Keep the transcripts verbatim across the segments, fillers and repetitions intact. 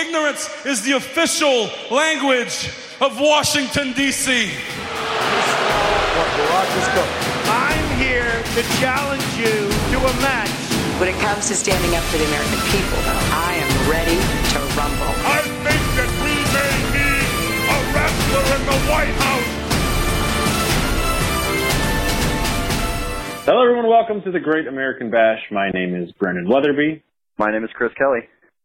ignorance is the official language of Washington, D C I'm here to challenge you to a match. When it comes to standing up for the American people, though, I am ready to rumble. I think that we may need a wrestler in the White House. Hello, everyone. Welcome to the Great American Bash. My name is Brendan Weatherby. My name is Chris Kelly.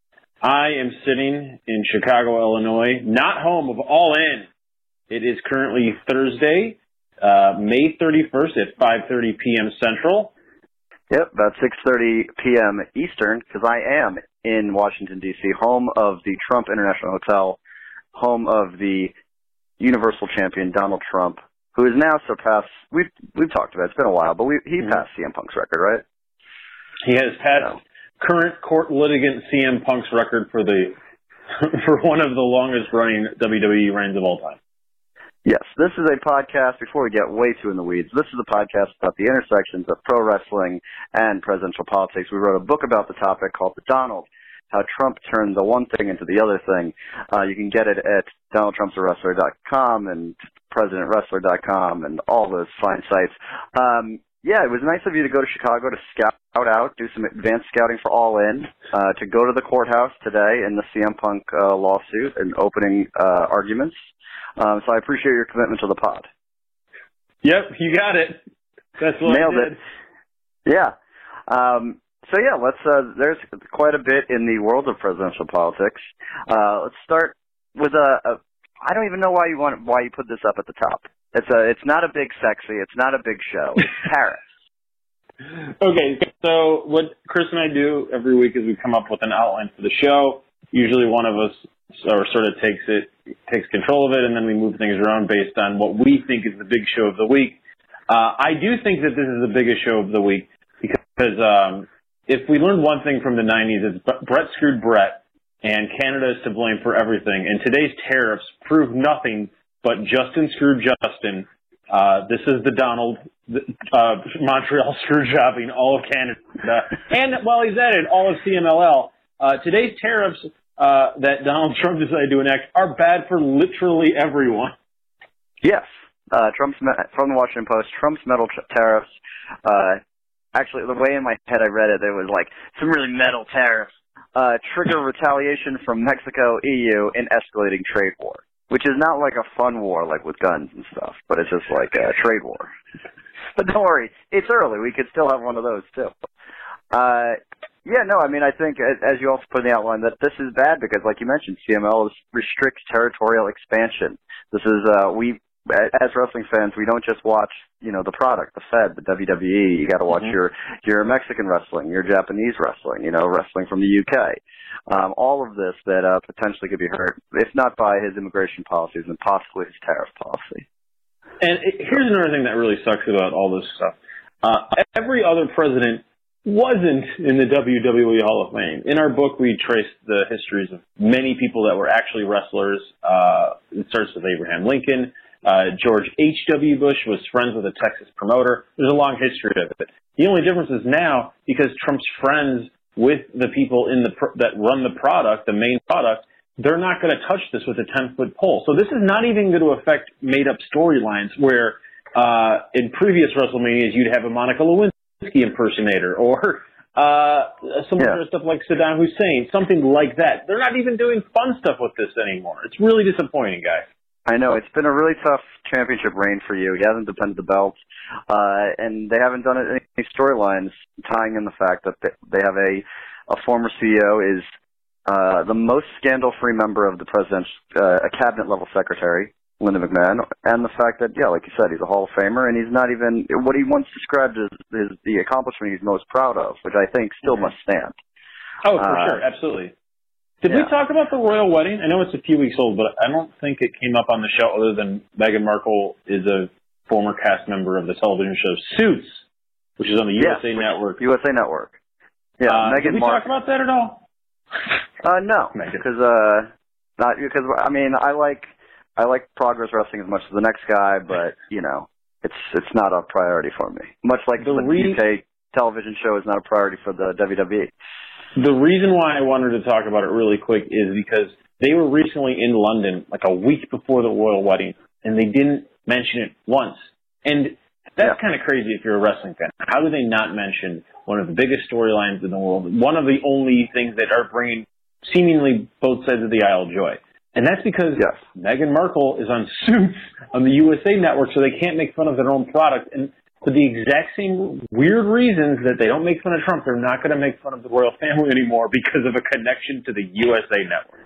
I am sitting in Chicago, Illinois, not home of All In. It is currently Thursday, uh, May thirty-first at five thirty p.m. Central. Yep, about six thirty p.m. Eastern, because I am in Washington, D C, home of the Trump International Hotel, home of the Universal Champion Donald Trump, who is now surpassed, we've, we've talked about it, it's been a while, but we, he mm-hmm. passed C M Punk's record, right? He has passed no. current court litigant C M Punk's record for the for one of the longest running W W E reigns of all time. Yes, this is a podcast, before we get way too in the weeds, this is a podcast about the intersections of pro wrestling and presidential politics. We wrote a book about the topic called The Donald, how Trump turned the one thing into the other thing. Uh, you can get it at donald trumps a wrestler dot com and president wrestler dot com and all those fine sites. Um, yeah, it was nice of you to go to Chicago to scout out, do some advanced scouting for All In, uh, to go to the courthouse today in the C M Punk uh, lawsuit and opening uh, arguments. Um, so I appreciate your commitment to the pod. Yep, you got it. That's what Nailed I did. it. Yeah. Um, so yeah, let's. Uh, there's quite a bit in the world of presidential politics. Uh, let's start with a, a. I don't even know why you want why you put this up at the top. It's a. It's not a big sexy. It's not a big show. It's tariffs. Okay, so what Chris and I do every week is we come up with an outline for the show. Usually, one of us or sort of takes it, takes control of it, and then we move things around based on what we think is the big show of the week. Uh, I do think that this is the biggest show of the week because um, if we learned one thing from the nineties, it's Brett screwed Brett, and Canada is to blame for everything. And today's tariffs prove nothing but Justin screwed Justin. Uh, this is the Donald, uh, Montreal screw jobbing all of Canada. And while he's at it, all of C M L L. Uh, today's tariffs uh, that Donald Trump decided to enact are bad for literally everyone. Yes. Uh, Trump's from the Washington Post, Trump's metal tariffs. Uh, actually, the way in my head I read it, it was like some really metal tariffs. Uh, trigger retaliation from Mexico, E U, in escalating trade war. Which is not like a fun war, like with guns and stuff, but it's just like a trade war. But don't worry, it's early. We could still have one of those, too. Uh, yeah, no, I mean, I think, as you also put in the outline, that this is bad because, like you mentioned, C M L restricts territorial expansion. This is, uh, we, as wrestling fans, we don't just watch, you know, the product, the Fed, the W W E. You got to watch mm-hmm. your, your Mexican wrestling, your Japanese wrestling, you know, wrestling from the U K. Um, all of this that uh, potentially could be hurt, if not by his immigration policies, and possibly his tariff policy. And it, here's another thing that really sucks about all this stuff. Uh, every other president wasn't in the W W E Hall of Fame. In our book, we traced the histories of many people that were actually wrestlers. Uh, it starts with Abraham Lincoln. Uh, George H W. Bush was friends with a Texas promoter. There's a long history of it. The only difference is now, because Trump's friends with the people in the pr- that run the product, the main product, they're not going to touch this with a ten-foot pole. So this is not even going to affect made-up storylines where uh, in previous WrestleManias you'd have a Monica Lewinsky impersonator or uh, someone yeah. dressed up like Saddam Hussein, something like that. They're not even doing fun stuff with this anymore. It's really disappointing, guys. I know. It's been a really tough championship reign for you. He hasn't defended the belt, uh, and they haven't done any storylines tying in the fact that they have a, a former C E O is uh, the most scandal-free member of the president's, uh, a cabinet-level secretary, Linda McMahon, and the fact that, yeah, like you said, he's a Hall of Famer, and he's not even, what he once described as is the accomplishment he's most proud of, which I think still mm-hmm. must stand. Oh, for uh, sure. Absolutely. Did yeah. we talk about the royal wedding? I know it's a few weeks old, but I don't think it came up on the show other than Meghan Markle is a former cast member of the television show Suits, which is on the U S A yes, Network. U S A Network. Yeah, uh, Meghan Did we Mar- talk about that at all? Uh, no, because uh, not because I mean I like I like Progress Wrestling as much as the next guy, but you know it's it's not a priority for me. Much like the, the re- U K television show is not a priority for the W W E. The reason why I wanted to talk about it really quick is because they were recently in London, like a week before the royal wedding, and they didn't mention it once. And that's yeah. kind of crazy if you're a wrestling fan. How do they not mention one of the biggest storylines in the world, one of the only things that are bringing seemingly both sides of the aisle joy? And that's because yes. Meghan Markle is on Suits on the U S A Network, so they can't make fun of their own product. And for the exact same weird reasons that they don't make fun of Trump, they're not going to make fun of the royal family anymore because of a connection to the U S A Network.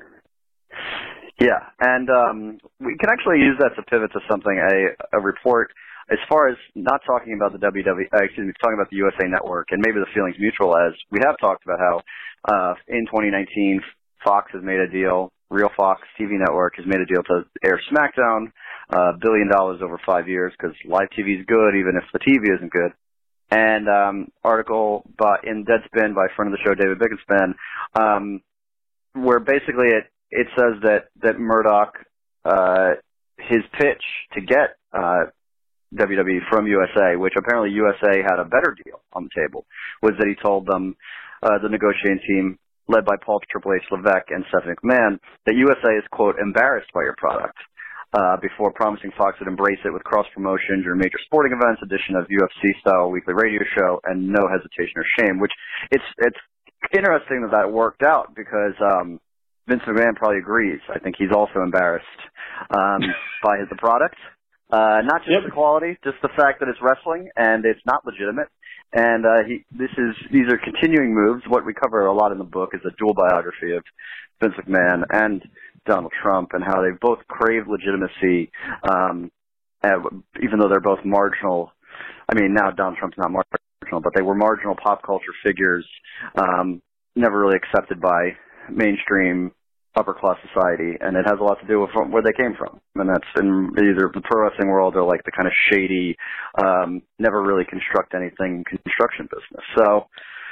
Yeah, and um, we can actually use that to pivot to something, a, a report, as far as not talking about the W W E, uh, excuse me, talking about the U S A Network, and maybe the feelings mutual, as we have talked about how uh, in twenty nineteen, Fox has made a deal, Real Fox T V Network has made a deal to air SmackDown, a uh, billion dollars over five years, because live T V is good, even if the T V isn't good. And um, article by, in Deadspin by friend of the show, David Bickenspin, um, where basically it, it says that, that Murdoch, uh, his pitch to get uh, W W E from U S A, which apparently U S A had a better deal on the table, was that he told them, uh, the negotiating team, led by Paul Triple H Levesque and Stephanie McMahon, that U S A is, quote, embarrassed by your product, uh, before promising Fox would embrace it with cross-promotion during major sporting events, edition of U F C-style weekly radio show, and no hesitation or shame, which it's it's interesting that that worked out because um, Vince McMahon probably agrees. I think he's also embarrassed um, by the product. Uh, not just yep. the quality, just the fact that it's wrestling and it's not legitimate. And uh, he, this is these are continuing moves. What we cover a lot in the book is a dual biography of Vince McMahon and Donald Trump, and how they both crave legitimacy, um, and even though they're both marginal. I mean, now Donald Trump's not marginal, but they were marginal pop culture figures, um, never really accepted by mainstream upper class society, and it has a lot to do with where they came from, and that's in either the pro wrestling world or like the kind of shady, um, never really construct anything construction business. So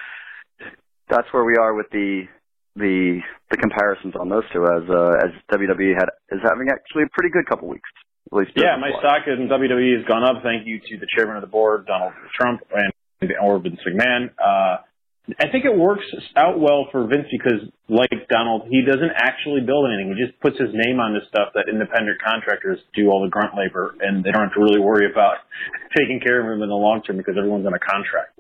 that's where we are with the the the comparisons on those two, as uh, as W W E had is having actually a pretty good couple weeks. At least yeah, my stock in W W E has gone up. Thank you to the chairman of the board, Donald Trump, and or Vince McMahon. Uh, I think it works out well for Vince because, like Donald, he doesn't actually build anything. He just puts his name on this stuff that independent contractors do all the grunt labor, and they don't have to really worry about taking care of him in the long term because everyone's on a contract.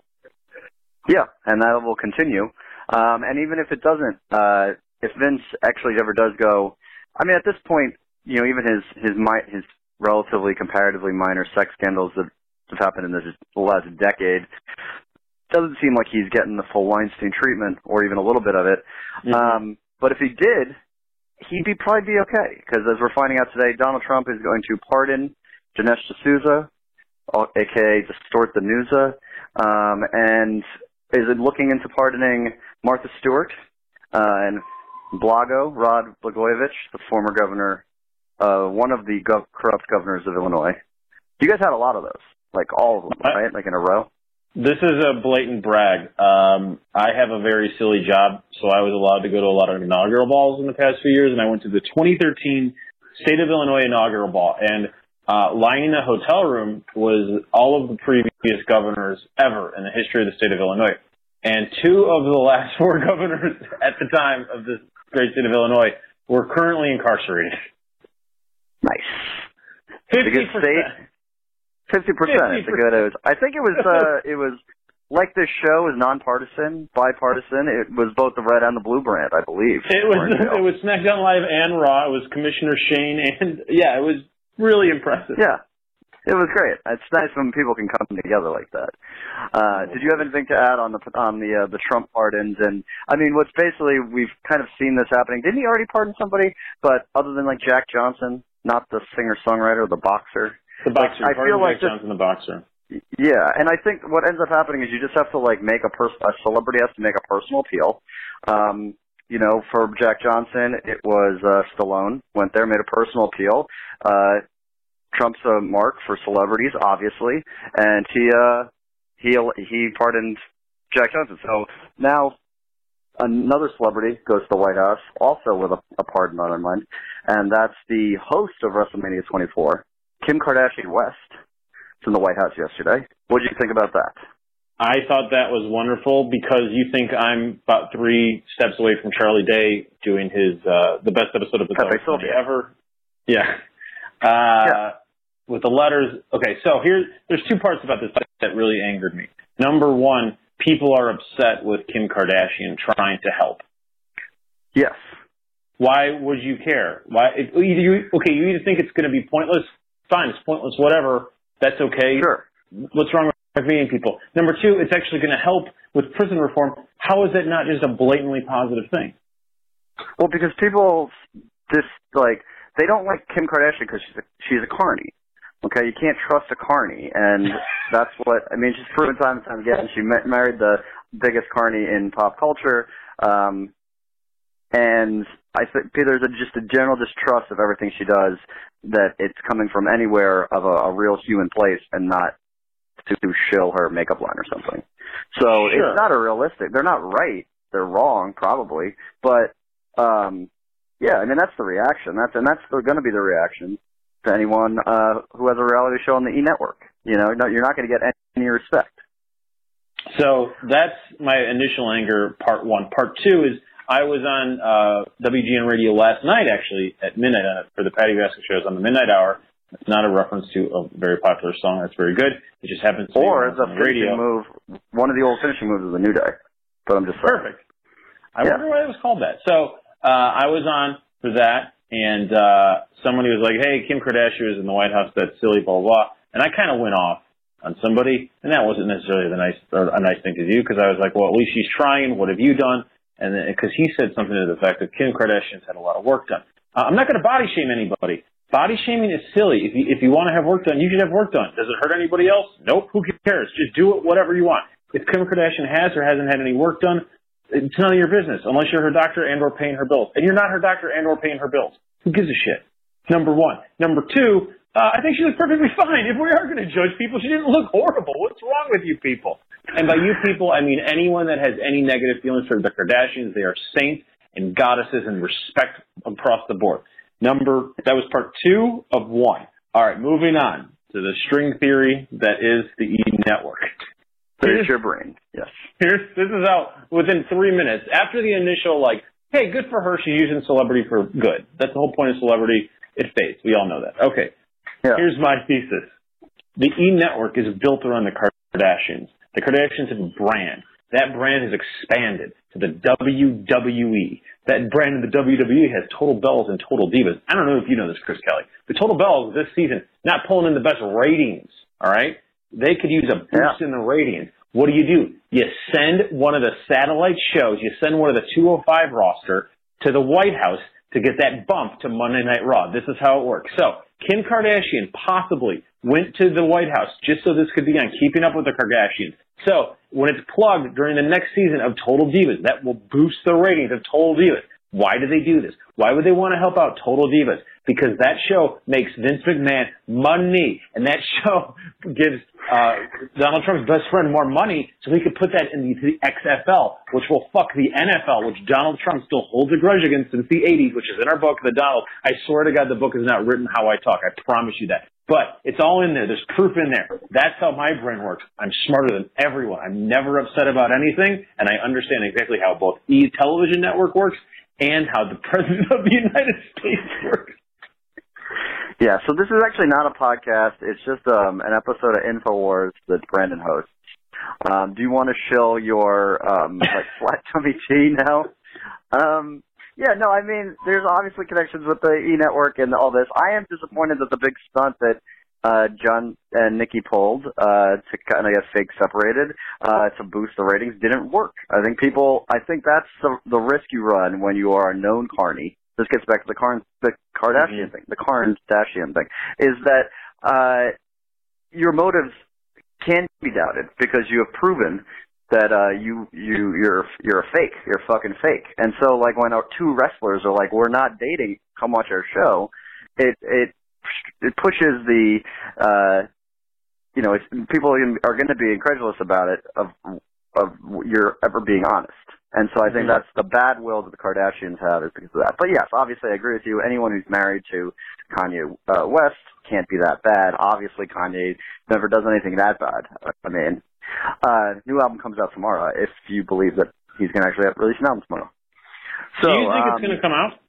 Yeah, and that will continue. Um, and even if it doesn't, uh, if Vince actually ever does go, I mean, at this point, you know, even his his his relatively comparatively minor sex scandals that have happened in this the last decade. Doesn't seem like he's getting the full Weinstein treatment, or even a little bit of it. Mm-hmm. Um, but if he did, he'd be probably be okay, because as we're finding out today, Donald Trump is going to pardon Dinesh D'Souza, aka Distort the Newsa, um, and is looking into pardoning Martha Stewart uh, and Blago, Rod Blagojevich, the former governor, uh, one of the gov- corrupt governors of Illinois. You guys had a lot of those, like all of them, right? Like in a row. This is a blatant brag. Um, I have a very silly job, so I was allowed to go to a lot of inaugural balls in the past few years, and I went to the twenty thirteen State of Illinois inaugural ball, and uh, lying in a hotel room was all of the previous governors ever in the history of the state of Illinois. And two of the last four governors at the time of the great state of Illinois were currently incarcerated. Nice. fifty percent. Fifty percent. It's a good. It was, I think it was. Uh, it was like this show is nonpartisan, bipartisan. It was both the red and the blue brand, I believe. It was. It was SmackDown Live and Raw. It was Commissioner Shane, and yeah, it was really impressive. Yeah, it was great. It's nice when people can come together like that. Uh, did you have anything to add on the on the uh, the Trump pardons? And I mean, what's basically we've kind of seen this happening. Didn't he already pardon somebody? But other than like Jack Johnson, not the singer songwriter, the boxer. The boxer. Like, I feel like Johnson, the boxer. Yeah, and I think what ends up happening is you just have to like make a pers- a celebrity has to make a personal appeal. Um, you know, for Jack Johnson, it was uh, Stallone went there, made a personal appeal. Uh, Trump's a mark for celebrities, obviously, and he uh, he he pardoned Jack Johnson. So now another celebrity goes to the White House, also with a, a pardon on their mind, and that's the host of WrestleMania twenty-four. Kim Kardashian West was in the White House yesterday. What did you think about that? I thought that was wonderful because you think I'm about three steps away from Charlie Day doing his uh, the best episode of the Pepe Funny ever. Yeah. Uh, yeah. With the letters. Okay, so here, there's two parts about this that really angered me. Number one, people are upset with Kim Kardashian trying to help. Yes. Why would you care? Why? If, you, okay, you either think it's going to be pointless. Fine, it's pointless. Whatever. That's okay. Sure. What's wrong with meeting people? Number two, it's actually going to help with prison reform. How is that not just a blatantly positive thing? Well, because people just like they don't like Kim Kardashian because she's a, she's a carny. Okay, you can't trust a carny, and that's what I mean. She's proven time and time again. She ma- married the biggest carny in pop culture, um, and I think there's a, just a general distrust of everything she does. That it's coming from anywhere of a, a real human place and not to shill her makeup line or something. So sure. It's not a realistic. They're not right. They're wrong, probably. But um, yeah, I mean that's the reaction. That's and that's going to be the reaction to anyone uh, who has a reality show on the E! Network. You know, no, you're not going to get any respect. So that's my initial anger, part one. Part two is I was on uh, W G N Radio last night, actually, at midnight uh, for the Patty Vasquez shows on the Midnight Hour. It's not a reference to a very popular song. That's very good. It just happens to or be the on the radio. Move, one of the old finishing moves of the New Day. But I'm just saying. Perfect. I yeah. wonder why it was called that. So uh, I was on for that, and uh, somebody was like, hey, Kim Kardashian is in the White House. That's silly, blah, blah, blah. And I kind of went off on somebody, and that wasn't necessarily the nice or a nice thing to do because I was like, well, at least she's trying. What have you done? And because he said something to the fact that Kim Kardashian's had a lot of work done. Uh, I'm not going to body shame anybody. Body shaming is silly. If you, if you want to have work done, you should have work done. Does it hurt anybody else? Nope. Who cares? Just do it whatever you want. If Kim Kardashian has or hasn't had any work done, it's none of your business unless you're her doctor and or paying her bills. And you're not her doctor and or paying her bills. Who gives a shit? Number one. Number two, uh, I think she looks perfectly fine. If we are going to judge people, she didn't look horrible. What's wrong with you people? And by you people, I mean anyone that has any negative feelings for the Kardashians. They are saints and goddesses and respect across the board. Number, that was part two of one. All right, moving on to the string theory that is the E! Network. There's your brain, yes. Here's, this is how, within three minutes, after the initial, like, hey, good for her, she's using celebrity for good. That's the whole point of celebrity. It fades. We all know that. Okay, yeah. Here's my thesis. The E! Network is built around the Kardashians. The Kardashians have a brand. That brand has expanded to the W W E. That brand in the W W E has Total Bellas and Total Divas. I don't know if you know this, Chris Kelly. The Total Bellas this season, not pulling in the best ratings, all right? They could use a boost yeah. in the ratings. What do you do? You send one of the satellite shows, you send one of the two oh five roster to the White House to get that bump to Monday Night Raw. This is how it works. So Kim Kardashian possibly went to the White House just so this could be on Keeping Up with the Kardashians. So when it's plugged during the next season of Total Divas, that will boost the ratings of Total Divas. Why do they do this? Why would they want to help out Total Divas? Because that show makes Vince McMahon money, and that show gives uh, Donald Trump's best friend more money, so he could put that in the, the X F L, which will fuck the N F L, which Donald Trump still holds a grudge against since the eighties, which is in our book, The Donald. I swear to God, the book is not written how I talk. I promise you that. But it's all in there. There's proof in there. That's how my brain works. I'm smarter than everyone. I'm never upset about anything, and I understand exactly how both E! Television Network works and how the President of the United States works. Yeah, so this is actually not a podcast. It's just um, an episode of InfoWars that Brandon hosts. Um, do you want to shill your um, like flat tummy tea now? Um, yeah, no, I mean, there's obviously connections with the E! Network and all this. I am disappointed that the big stunt that uh, John and Nikki pulled uh, to kind of get fake separated uh, to boost the ratings didn't work. I think people, I think that's the, the risk you run when you are a known carny. This gets back to the, Car- the Kardashian mm-hmm. thing, the Kardashian thing, is that uh, your motives can be doubted because you have proven that uh, you you you're you're a fake, you're fucking fake. And so, like when our two wrestlers are like, "We're not dating, come watch our show," it it it pushes the uh, you know it's, people are going to be incredulous about it of of your ever being honest. And so I think that's the bad will that the Kardashians have is because of that. But yes, obviously I agree with you. Anyone who's married to Kanye uh, West can't be that bad. Obviously Kanye never does anything that bad. I mean, Uh, new album comes out tomorrow, if you believe that he's going to actually have release an album tomorrow. So, Do you think um, it's going to come out?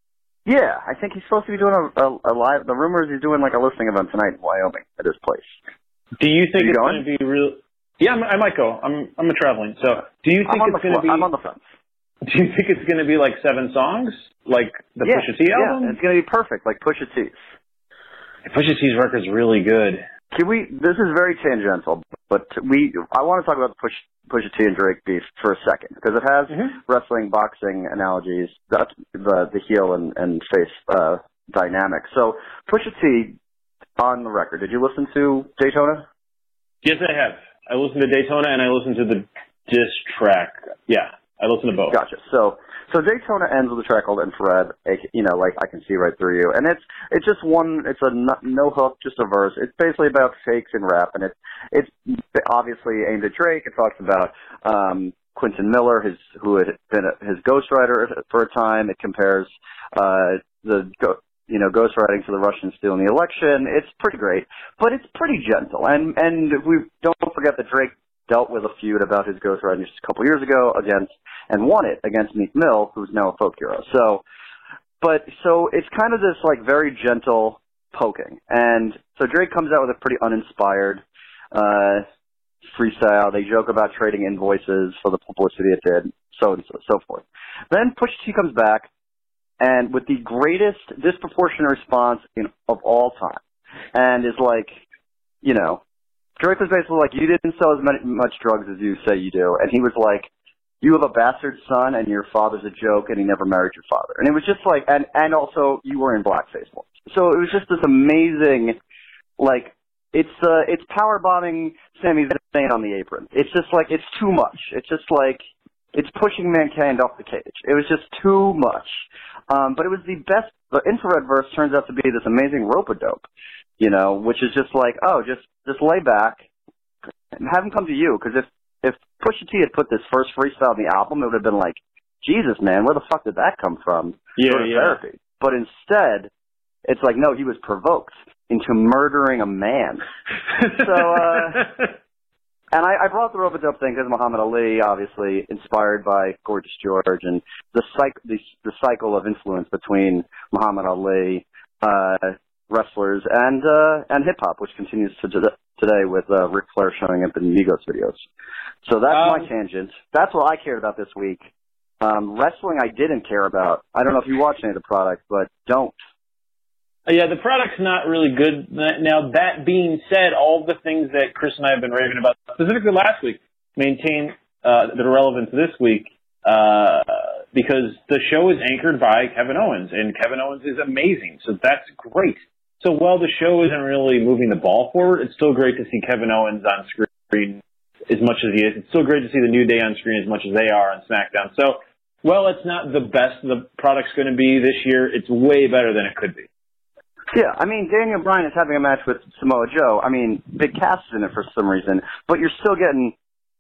Yeah, I think he's supposed to be doing a, a, a live. The rumor is he's doing like a listening event tonight in Wyoming at his place. Do you think you it's going? going to be real? Yeah, I'm, I might go. I'm I'm traveling. So, do you think I'm on it's the going to fl- be? I'm on the fence. Do you think it's going to be like seven songs, like the Yeah, Pusha T album? yeah, it's going to be perfect, like Pusha T's. Pusha T's record's really good. Can we? This is very tangential, but we. I want to talk about the Push, Pusha T and Drake beef for a second because it has Mm-hmm. wrestling, boxing analogies. That's the the heel and and face uh, dynamic. So Pusha T on the record. Did you listen to Daytona? Yes, I have. I listened to Daytona and I listened to the diss track. Yeah, I listened to both. Gotcha. So, so Daytona ends with a track called Infrared. You know, like I Can See Right Through You, and it's it's just one. It's a no, no hook, just a verse. It's basically about fakes and rap, and it's it's obviously aimed at Drake. It talks about um, Quentin Miller, his who had been a, his ghostwriter for a time. It compares uh, the go, you know ghostwriting to the Russians stealing the election. It's pretty great, but it's pretty gentle, and and we don't forget that Drake dealt with a feud about his ghostwriting just a couple years ago against, and won it against Meek Mill, who's now a folk hero. So, but, so it's kind of this, like, very gentle poking. And so Drake comes out with a pretty uninspired, uh, freestyle. They joke about trading invoices for the publicity it did, so and so, so forth. Then Pusha T comes back, and with the greatest disproportionate response in, of all time, and is like, you know, Drake was basically like, you didn't sell as many, much drugs as you say you do. And he was like, you have a bastard son and your father's a joke and he never married your father. And it was just like, and, and also you were in blackface once. So it was just this amazing, like, it's, uh, it's power bombing Sami Zayn on the apron. It's just like, it's too much. It's just like, it's pushing mankind off the cage. It was just too much. Um, but it was the best, the Infrared verse turns out to be this amazing rope-a-dope. You know, which is just like, oh, just just lay back and have him come to you. Because if if Pusha T had put this first freestyle on the album, it would have been like, Jesus, man, where the fuck did that come from? Yeah, sort of yeah. Therapy. But instead, it's like, no, he was provoked into murdering a man. so, uh, and I, I brought the rope-a-dope thing because Muhammad Ali, obviously inspired by Gorgeous George, and the cycle the, the cycle of influence between Muhammad Ali. Uh, wrestlers and uh, and hip hop, which continues to today with uh, Ric Flair showing up in Migos videos. So that's um, my tangent. That's what I cared about this week. Um, wrestling, I didn't care about. I don't know if you watch any of the product, but don't. Yeah, the product's not really good. Now, that being said, all the things that Chris and I have been raving about, specifically last week, maintain uh, that are relevant to this week. Uh, because the show is anchored by Kevin Owens, and Kevin Owens is amazing, so that's great. So while the show isn't really moving the ball forward, it's still great to see Kevin Owens on screen as much as he is. It's still great to see the New Day on screen as much as they are on SmackDown. So, well, it's not the best the product's going to be this year. It's way better than it could be. Yeah, I mean, Daniel Bryan is having a match with Samoa Joe. I mean, Big Cass is in it for some reason, but you're still getting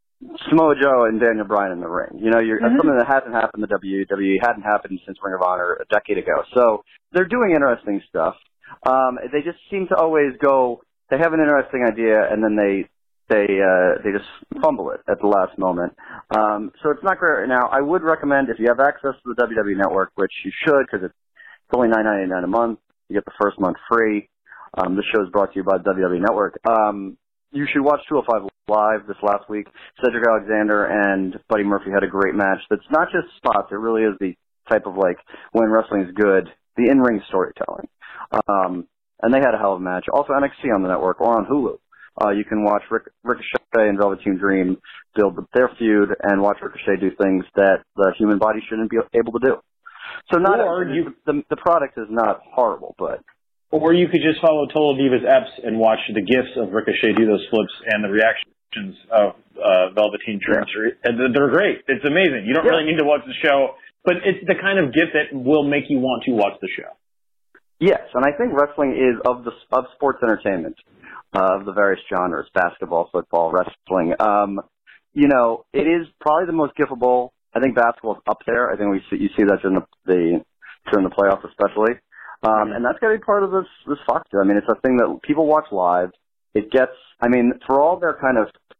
Samoa Joe and Daniel Bryan in the ring. You know, you're, mm-hmm. something that hasn't happened in the W W E, hadn't happened since Ring of Honor a decade ago. So they're doing interesting stuff. Um, they just seem to always go, they have an interesting idea, and then they they uh, they just fumble it at the last moment. Um, so it's not great right now. I would recommend, if you have access to the W W E Network, which you should, because it's only nine ninety-nine a month, you get the first month free. Um, this show is brought to you by the W W E Network. Um, you should watch two oh five Live this last week. Cedric Alexander and Buddy Murphy had a great match. That's not just spots. It really is the type of, like, when wrestling is good, the in-ring storytelling. Um, and they had a hell of a match. Also N X T on the network or on Hulu. Uh, you can watch Ric- Ricochet and Velveteen Dream build their feud and watch Ricochet do things that the human body shouldn't be able to do. So not or a, you, the, the product is not horrible, but... Or you could just follow Total Divas Eps and watch the gifs of Ricochet do those flips and the reactions of uh, Velveteen Dream. Yeah. They're great. It's amazing. You don't yeah. really need to watch the show, but it's the kind of gift that will make you want to watch the show. Yes, and I think wrestling is of the of sports entertainment, uh, of the various genres, basketball, football, wrestling. Um, you know, it is probably the most giftable. I think basketball's up there. I think we see, you see that during the, the during the playoffs especially. Um, and that's got to be part of this, this Fox deal. I mean, it's a thing that people watch live. It gets, I mean, for all their kind of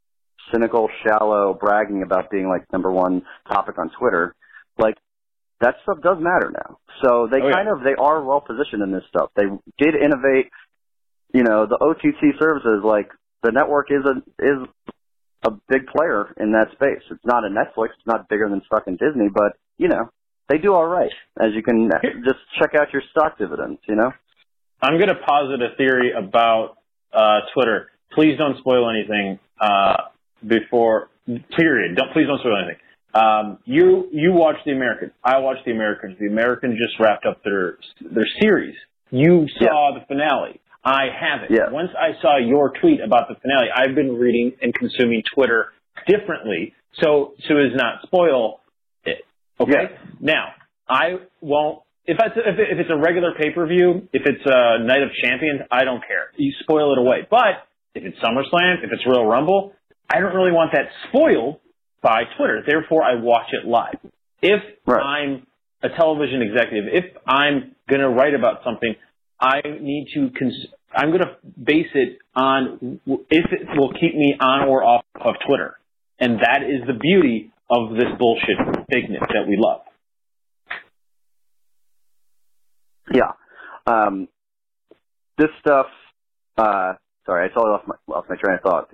cynical, shallow bragging about being like number one topic on Twitter, like that stuff does matter now. So they oh, kind yeah. of, they are well positioned in this stuff. They did innovate, you know, the O T T services, like the network is a, is a big player in that space. It's not a Netflix. It's not bigger than fucking Disney, but, you know, they do all right, as you can just check out your stock dividends, you know? I'm going to posit a theory about uh, Twitter. Please don't spoil anything uh, before, period. Don't, please don't spoil anything. Um, you you watch The Americans. I watch The Americans. The Americans just wrapped up their their series. You saw yeah. the finale. I haven't. Yeah. Once I saw your tweet about the finale, I've been reading and consuming Twitter differently so, so as not spoil it. Okay? Yeah. Now, I won't, if it's, if it's a regular pay-per-view, if it's a Night of Champions, I don't care. You spoil it away. But if it's SummerSlam, if it's Royal Rumble, I don't really want that spoiled by Twitter. Therefore, I watch it live. If right. I'm a television executive, if I'm going to write about something, I need to, cons- I'm going to base it on if it will keep me on or off of Twitter. And that is the beauty of this bullshit fakeness that we love. Yeah. Um, this stuff, uh, sorry, I totally lost my, lost my train of thought.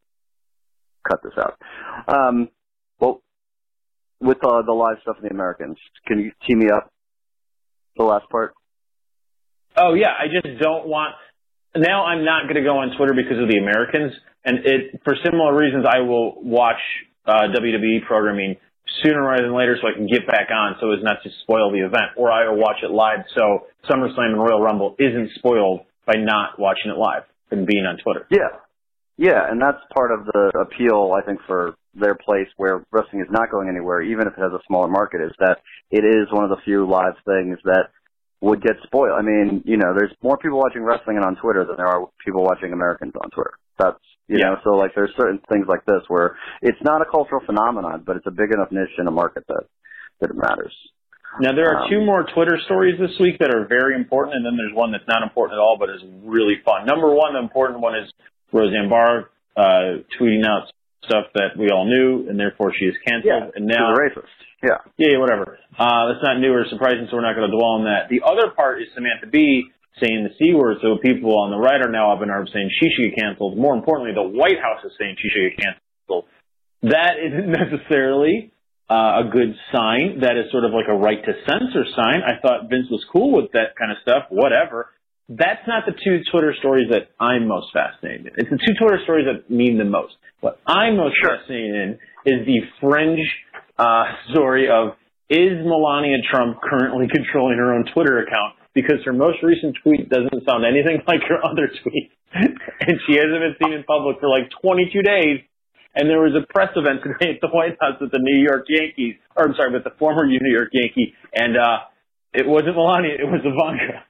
Cut this out. Um, well, with uh, the live stuff in the Americans, can you tee me up the last part? Oh, yeah. I just don't want... Now I'm not going to go on Twitter because of the Americans. And it, for similar reasons, I will watch uh, W W E programming sooner rather than later so I can get back on so as not to spoil the event. Or I will watch it live so SummerSlam and Royal Rumble isn't spoiled by not watching it live and being on Twitter. Yeah. Yeah, and that's part of the appeal, I think, for their place where wrestling is not going anywhere, even if it has a smaller market, is that it is one of the few live things that would get spoiled. I mean, you know, there's more people watching wrestling on Twitter than there are people watching Americans on Twitter. That's, you yeah. know, so like there's certain things like this where it's not a cultural phenomenon, but it's a big enough niche in a market that, that it matters. Now, there are um, two more Twitter stories this week that are very important, and then there's one that's not important at all, but is really fun. Number one, the important one is Roseanne Barr uh, tweeting out stuff that we all knew, and therefore she is canceled. Yeah, and now, she's a racist. Yeah. Yeah, whatever. Uh, that's not new or surprising, so we're not going to dwell on that. The other part is Samantha Bee saying the C word, so people on the right are now up in arms saying she should get canceled. More importantly, the White House is saying she should get canceled. That isn't necessarily uh, a good sign. That is sort of like a right to censor sign. I thought Vince was cool with that kind of stuff, whatever. That's not the two Twitter stories that I'm most fascinated in. It's the two Twitter stories that mean the most. What I'm most sure. fascinated in is the fringe uh, story of, is Melania Trump currently controlling her own Twitter account? Because her most recent tweet doesn't sound anything like her other tweet. And she hasn't been seen in public for like twenty-two days. And there was a press event today at the White House with the New York Yankees, or I'm sorry, with the former New York Yankee. And uh, it wasn't Melania, it was Ivanka.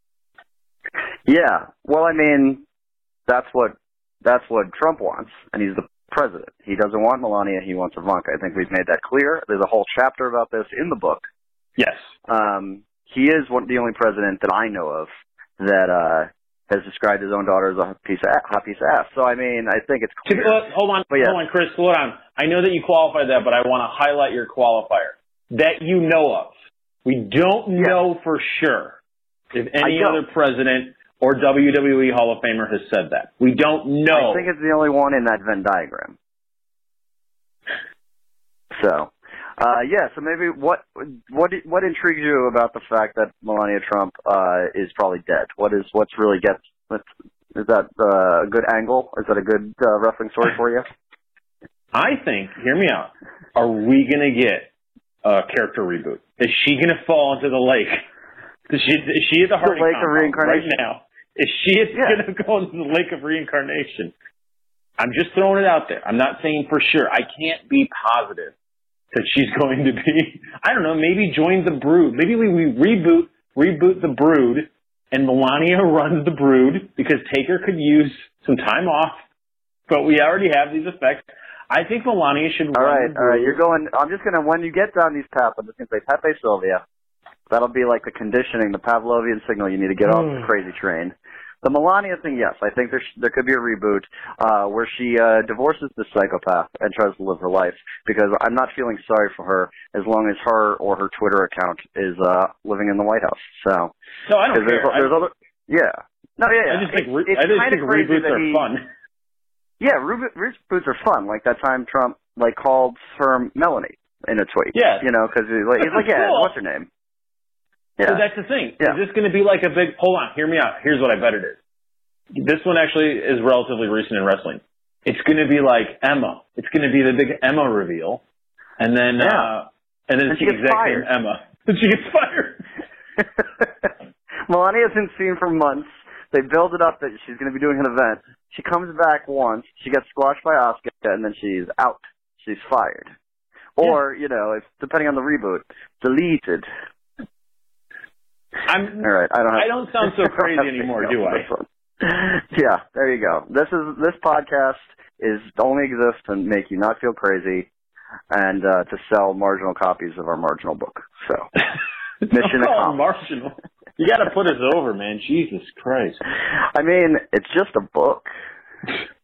Yeah, well, I mean, that's what that's what Trump wants, and he's the president. He doesn't want Melania; he wants Ivanka. I think we've made that clear. There's a whole chapter about this in the book. Yes, um, he is one, the only president that I know of that uh, has described his own daughter as a piece of hot piece of ass. So, I mean, I think it's clear. Hold on, yeah. hold on, Chris, hold on. I know that you qualified that, but I want to highlight your qualifier that you know of. We don't yeah. know for sure if any other president or W W E Hall of Famer has said that. We don't know. I think it's the only one in that Venn diagram. So, uh, yeah, so maybe what what what intrigues you about the fact that Melania Trump uh, is probably dead? What is what's really gets is that uh, a good angle? Is that a good uh, wrestling story for you? I think, hear me out, are we going to get a character reboot? Is she going to fall into the lake? Is she, is she at the Hardy the lake of reincarnation right now? Is she yeah. going to go into the lake of reincarnation? I'm just throwing it out there. I'm not saying for sure. I can't be positive that she's going to be, I don't know, maybe join the Brood. Maybe we, we reboot, reboot the Brood, and Melania runs the Brood because Taker could use some time off, but we already have these effects. I think Melania should all run right, the Brood. All right, you're going, I'm just going to, when you get down these paths, I'm just going to say Pepe Sylvia. That'll be like the conditioning, the Pavlovian signal you need to get off the crazy train. The Melania thing, yes, I think there sh- there could be a reboot uh, where she uh, divorces the psychopath and tries to live her life, because I'm not feeling sorry for her as long as her or her Twitter account is uh, living in the White House. So no, I don't there's, care. There's I, other, yeah, no, yeah, yeah. I just think it, re- it's I just kind think of crazy reboots that are he, fun. Yeah, reboot, reboots are fun. Like that time Trump like called her Melanie in a tweet. Yeah, you know, because he's like, he's like, yeah, cool. what's her name? Yeah. So that's the thing. Yeah. Is this going to be like a big, hold on, hear me out. Here's what I bet it is. This one actually is relatively recent in wrestling. It's going to be like Emma. It's going to be the big Emma reveal. And then, yeah. uh, and then and it's she the gets exact fired. same Emma. And she gets fired. Melania's been seen for months. They build it up that she's going to be doing an event. She comes back once. She gets squashed by Asuka, and then she's out. She's fired. Or, yeah. you know, if, depending on the reboot, deleted. I'm, All right, I don't. Have, I don't sound so crazy anymore, do I? Yeah, there you go. This is this podcast is only exists to make you not feel crazy, and uh, to sell marginal copies of our marginal book. So, mission accomplished. Marginal. You got to put us over, man. Jesus Christ. I mean, it's just a book.